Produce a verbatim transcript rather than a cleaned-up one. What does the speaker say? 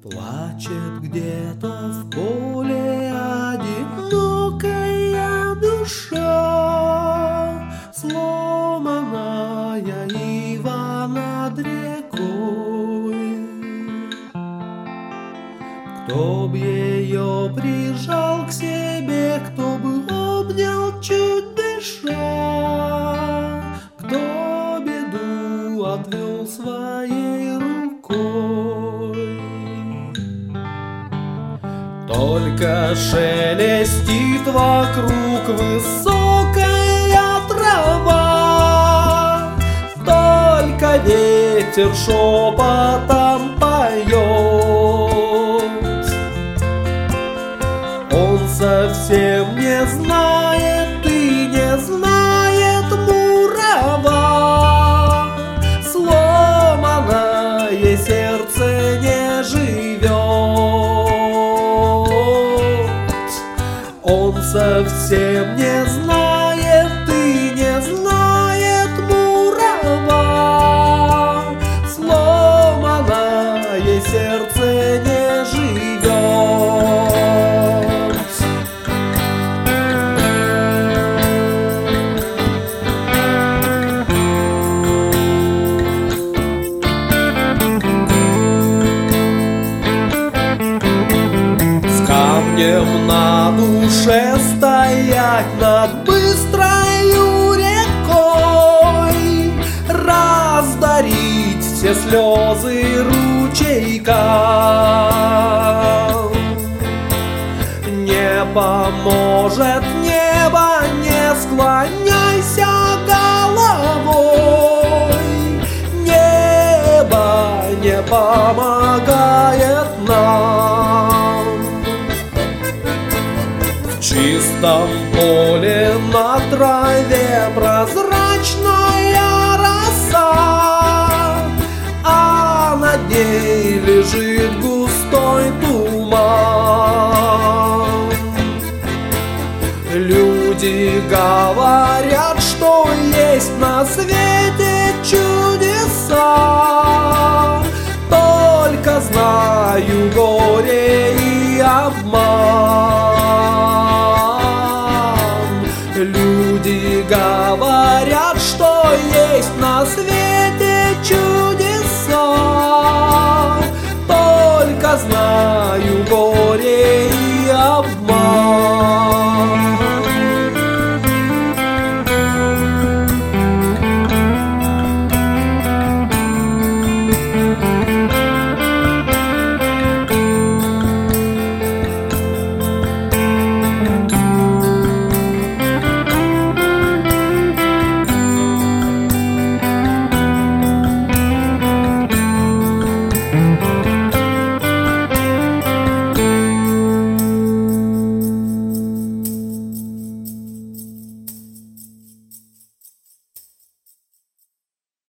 Плачет где-то в поле одинокая душа, сломанная ива над рекой. Кто б ее прижал к себе, кто бы обнял чуть дыша, кто беду отвел своей рукой. Только шелестит вокруг высокая трава, только ветер шепотом поет. Он совсем не знает и не знает мурава, сломанное сердце не живет. Он совсем не знает и не знает мурава, сломанное сердце не живет. С камнем на душе стоять над быстрою рекой, раздарить все слезы ручейкам. Не поможет небо, не склоняйся головой. Небо не помогает нам. В чистом поле на траве прозрачная роса, а над ней лежит густой туман. Люди говорят, что есть на свете чудеса, только знаю горе и обман. Люди говорят, что есть на свете чудеса, только знаю